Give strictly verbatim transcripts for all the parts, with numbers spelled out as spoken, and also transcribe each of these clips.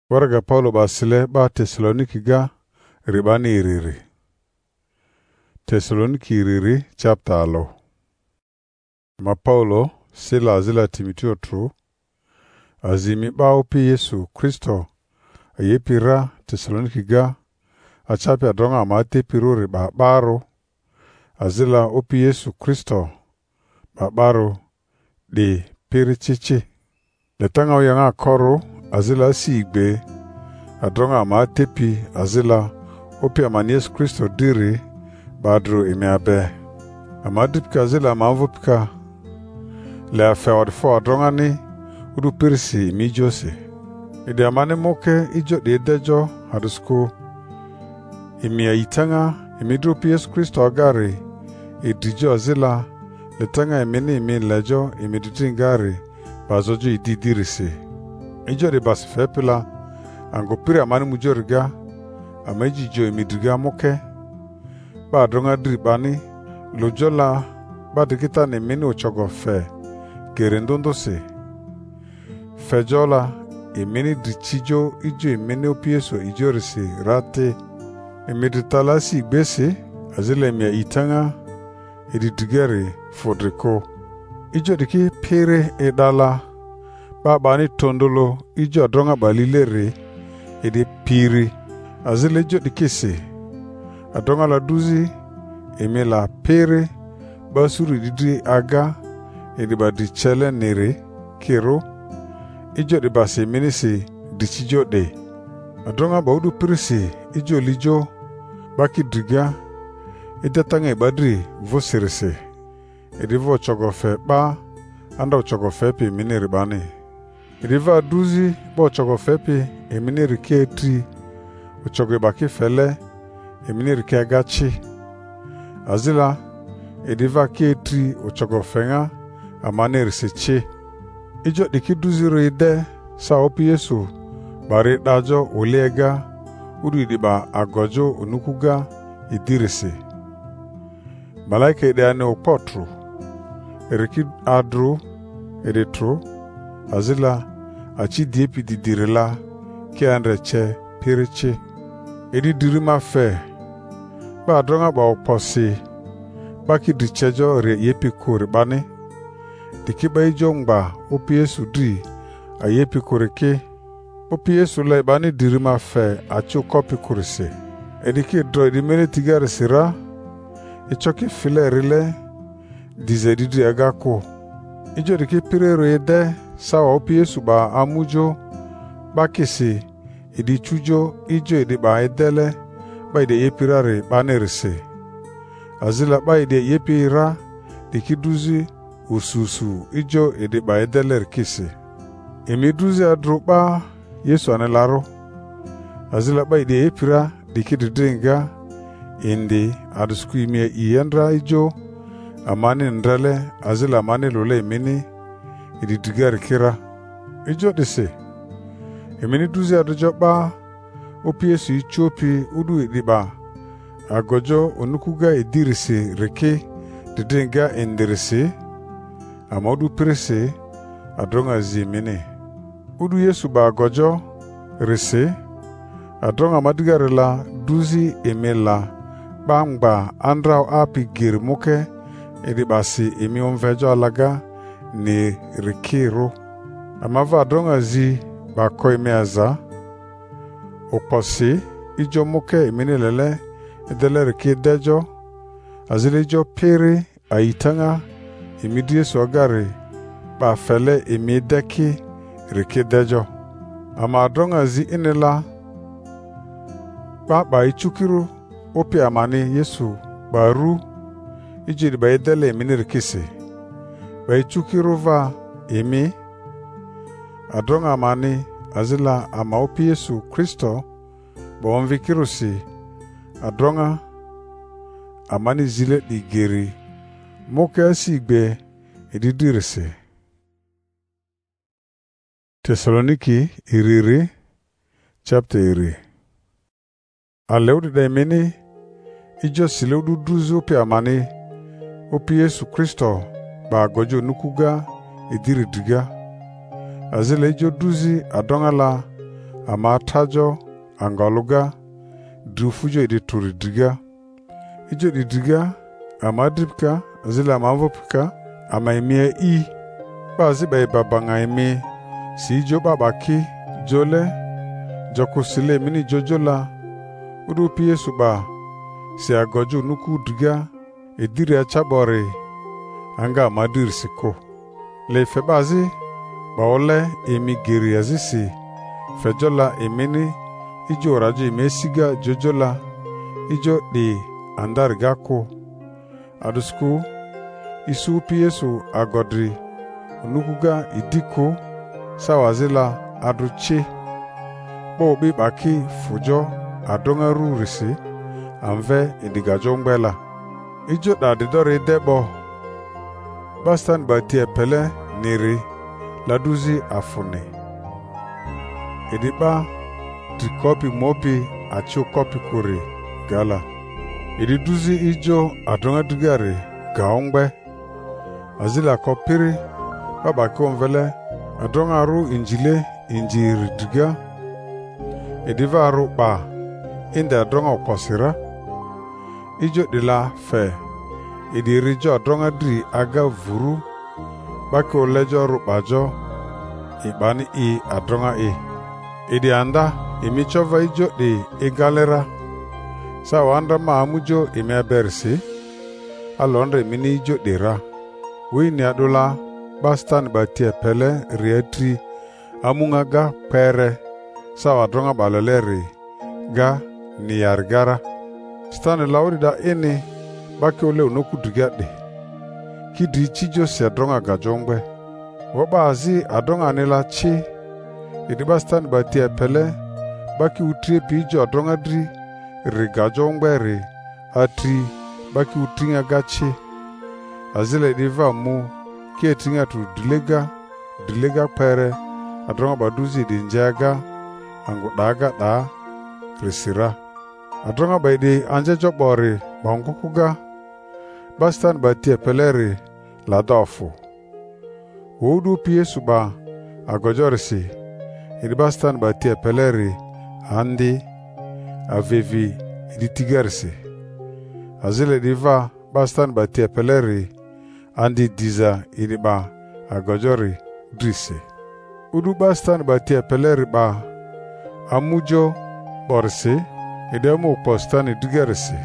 Waraga Paulo basile ba Tesaloniki ga ribani iriri. Tesaloniki iriri chapter alo. Ma Paulo sila azila Timoteo tru azimi ba opi Yesu Kristo ayepira Tesaloniki ga achapi adronga amate piruri ba baro azila opi Yesu Kristo ba baro di pirichichi. Letanga uyanga koro azila si igbe adronga amate pi azila opi amani Yesu Kristo diri badru ime abe. Amadipika azila amavupika le afe wadifo adronga ni udu pirisi imi jose. Ide amane moke ijo de dejo hadusku imi ayitanga imi drupi Yesu Kristo agari idijo azila letanga imini imi lejo imi dutingari bazojo ididirisi. Ijo de basi fepila angopiri amani mujoriga amajijo imi diga moke ba adronga dribani lojola ba dikita ni mini uchogo fe gerendondo se fejola imini drichijo ijo imini opieso ijorisi rate imiditala si gbese azile mia itanga ididigeri fodriko ijo diki pere edala ba bani tondolo ijo adronga balilere edi piri azile ijo dikise adronga la duzi emi la pere basuri didi aga edi ba di chele nere kero ijo di basi minisi dichijo de adronga ba udu pirisi ijo lijo baki driga idatanga ibadri vosirise edi vo chogofe ba anda uchogofe pi mini ribani edi va duzi ba uchogofe pi emini rike tri uchogo baki fele emini rike agachi azila ediva ketri uchogofenga amane riseche ijo diki duziro ide sa opi Yesu bari dajo olega udu idiba agojo onukuga idirisi malaika ide ane upotru eriki adru edetru azila achi diepi didirila ki andreche piriche edi dirima fe ba adronga ba oposi baki dichejo re yepi kuri bani diki ba ijo ngba opi Yesu di a yepi kuri ke opi Yesu la bani dirima fe achu kopi kuri se ediki dro edi mene tigari sira ichoki file rile dize didi agako ijo diki pirero ede sawa opi Yesu ba amujo baki si edi chujo ijo edi ba edele ba ide yepirare banerise azila ba ide yepira dikiduzi ususu ijo ide ba edeler kise emiduzi adruba Yesu anelaro azila ba ide yepira dikididinga indi adusku ime iyendra ijo amani ndrale azila amani lole mini ididigari kira ijo dise emini duzi adujoba opi Yesu ichopi udu idiba agojo onukuga idirisi reke didinga indirisi amodu pirisi adronga zimini udu Yesu ba agojo risi adronga madigarila duzi emela bangba andra api girmuke idibasi emi onvejo alaga ni rikiru amava adronga zi ba koimeaza oposi ijo muke imini lele edele rike dejo azile ijo pere ayitanga imidi Yesu agari ba fele imi deki rike dejo ama adronga zi inela ba ba ichukiru opi amani Yesu ba ru ijiri ba edele imini rikisi ba ichukiru va imi adronga amani azila ama opi Yesu Kristo ba onvikirusi adronga amani zile digeri moke asigbe ididirisi. Tesaloniki iriri chapter iri aleudu da imini ijo sileudu duzu opi amani opi Yesu Kristo ba agojo nukuga idiridiga azile ijo duzi adonga la ama tajo angaluga drufujo ide turidriga ijo didriga ama dripka azila mavopka ama emie i bazi bay babanga emi si jo babaki jole jokusile mini jojola urupi Yesu ba si agoju nuku driga ediri achabore anga madir siko le febazi baole emi geri azisi fejola emini ijo rajo emesiga jojola ijo di andar gako adusku isu pi Yesu agodri nukuga idiko sawazila aduchi bo bi baki fujo adonga rurisi anve indigajo ngbela ijo da didore debo bastan batie pele niri laduzi afune ediba trikopi mopi acho kopi kuri gala ediduzi ijo adonga dugare gaongbe azila kopiri baba konvele adonga ru injile injiri duga ediva ru ba inde adonga kosira ijo dila fe edirijo adonga dri aga vuru baki olejo ru bajo ibani i adonga i edi anda imichova ijo di igalera sa wanda ma amujo ime bersi alonre mini ijo dira wini adula bastan batie pele rietri amunga ga pere sa wadronga baloleri ga niyargara stane lauri da ini baki ole unoku dugade kidi chijo si adronga gajongbe woba azi adronga nila chi idi bastan batie pele baki utrie pijo adronga dri rigajongbe ri atri baki utringa gachi azile diva mu ki tinga tu dilega dilega pere adronga baduzi dinjaga angu daga da krisira adronga baidi anje jobori bangukuga bastan batie peleri la dofu wudu pie suba agojorisi idi bastan batie peleri andi avevi idi tigarisi azile diva bastan batie peleri andi diza iriba agojori drise udu bastan batie peleri ba amujo borse edemo postani dugerse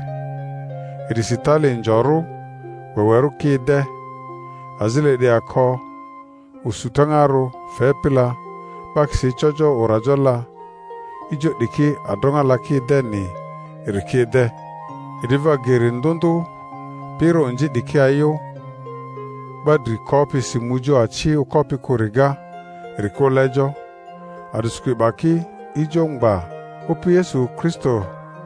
edisitale njoru weweru kide azile de ako usutangaru fepila baksi chojo urajola ijo diki adonga laki deni irikide ediva gerindundu piro nji diki ayo badri kopi si mujo achi u kopi kuriga riko lejo adusukui baki ijo ngba upi Yesu Kristo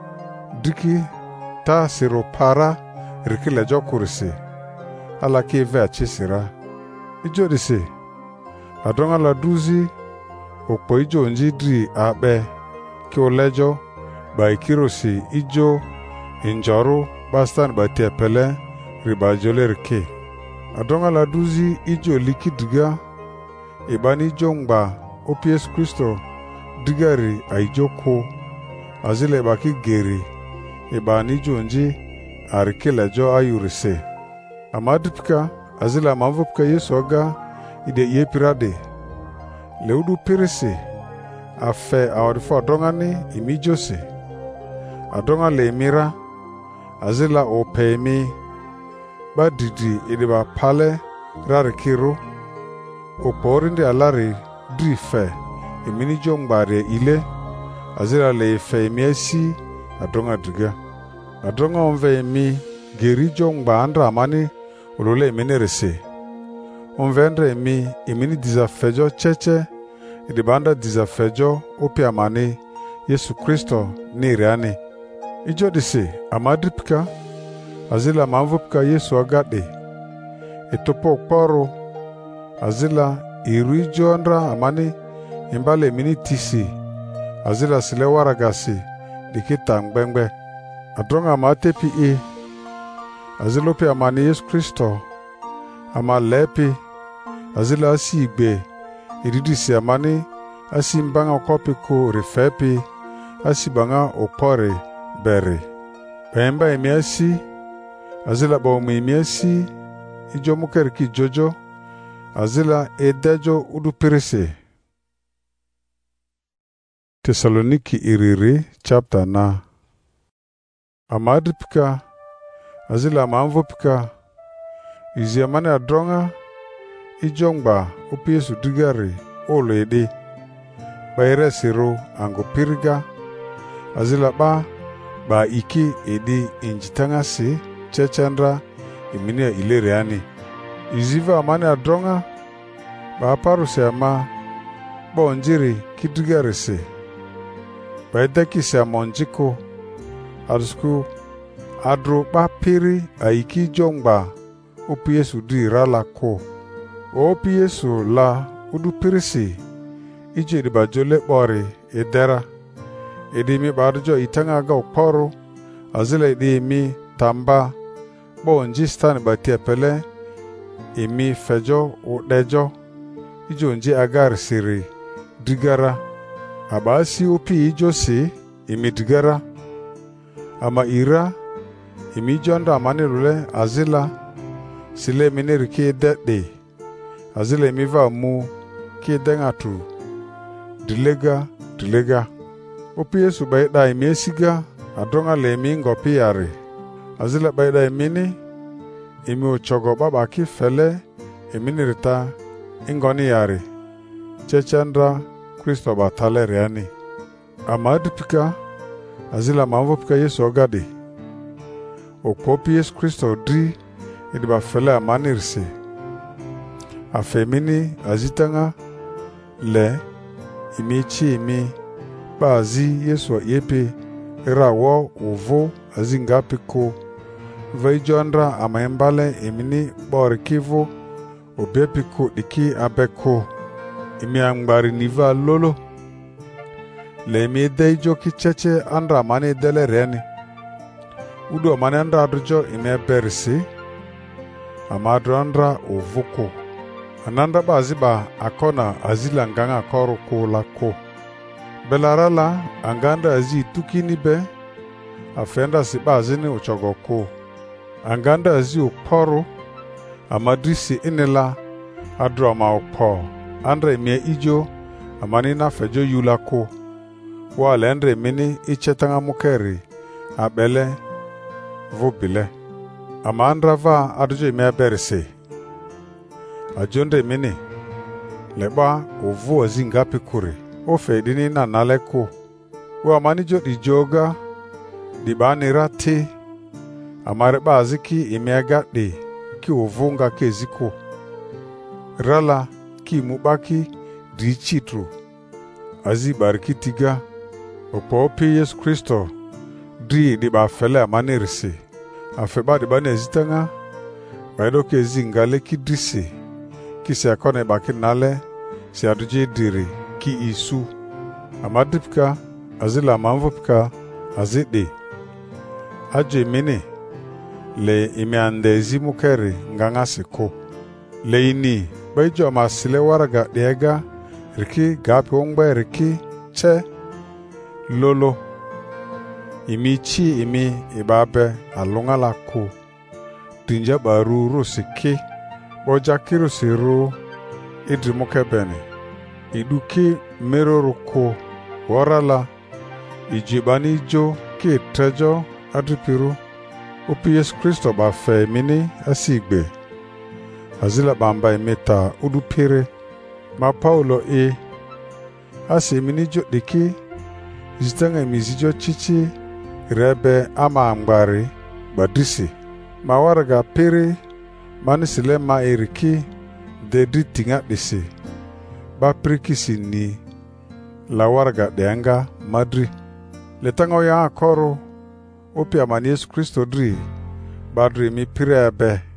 diki ta siro para riki lejo kurisi ala ki ve achi sira ijo disi adonga la duzi okpo ijo nji dri abe ki o lejo ba ikirosi ijo injoru bastan batie pele riba jole rike adonga la duzi ijo likidiga ibani ijo ngba opi Yesu Kristo digari aijoko azile baki geri ibani ijo nji arikele jo ayurise amadipka azile mavopka Yesu aga ide ye pirade leudu pirisi afe awadifo adonga ni imijose adonga le mira azila opemi ba didi idiba pale rarikiru oporinde alari drife imini jongbare ile azila le fe miesi adonga duga adonga onve emi geri jongba andra mani olole imini rese onve andre emi imini dizafejo cheche idibanda dizafejo opi amani Yesu Kristo ni reani ijo disi amadripka azila mavupka Yesu agade etopo kporo azila iru ijo andra amani imbale mini tisi azila sile waragasi dikita ngbengbe adronga matepi e azilopi amani Yesu Kristo ama lepi azila si igbe iridisi amani asimbanga okopiko refepi asibanga opore bere bemba emiasi azila ba emiasi ijo mukerki jojo azila edejo udupirese. Tesaloniki iriri chapter na amadipika azila mamvopika iziamane adronga ijongba opiesu digari olede bayre siro ango piriga azila ba ba iki edi injitanga si chechandra iminia ilereani iziva amane adronga ba paruse ama bonjiri kidigari se baidaki se amonjiko arsku adro ba piri aiki jongba opiesu di rala ko opiesu la udu pirisi ije di bajole bori edera edi mi barjo itanga ga oporo azila edi mi tamba bonji stan batia pele imi fejo udejo ijo nji agar siri digara abasi opi ijo si imi digara ama ira imi jonda amanirule azila sile mineri ki dede azila imi va mu ki dengatu dilega dilega opi yesu baida imi esiga adronga le imi ngopi yare azila baida imi ni imi uchogo baba ki fele imi nirita ingoni yare chechandra Kristo batale reani amadipika azila mamvopika Yesu ogadi okpopi Yesu Kristo di idiba fele amanirse afemini azitanga le imichi imi bazi Yesu yepe irawo uvo azingapiko vaijondra amaembale imini borikivo obepiko diki abeko imi angbari niva lolo le mi deijo ki cheche andra mane dele reni udo mane andra adjo imi berisi amadro andra ovuko ananda baziba akona azila nganga koro ko lako belarala anganda azi tukini be afenda siba azini uchogoko anganda azi uporo amadrisi inela adro ma upo andre mie ijo amani na fejo yulako wale andre mini ichetanga mukeri abele vobile ama andra va adjo ime berse ajonde mini leba ovu azinga pikuri ofe dini na naleko wa amani jo di joga di banirati amare baziki ime gadi ki ovunga keziko rala ki mubaki di chitru azi bariki tiga opopi Yesu Kristo di di ba fele amanirisi afeba di bane zitanga baido ke zingale ki disi ki se akone baki nale si aduje diri ki isu amadipka azila mamvupka azide aje mini le ime andezi mukeri nganga siko le ini baijo masile waraga dega riki gapi ongba riki che lolo imi chi imi ibabe alunga lako dinja baru rusiki boja kiru siru idrimuke bene iduki mero ruko warala ijibani jo ki trejo adripiru opi Yesu Kristo ba fe mini asigbe azila bamba imeta udupire ma Paulo e asi mini jo diki zitanga imizijo chichi rebe ama ambari badisi ma waraga pere manisile ma eriki dedi tinga disi ba prikisi ni la waraga deanga madri letanga ya akoro opi amani Yesu Kristo dri badri mi pire ebe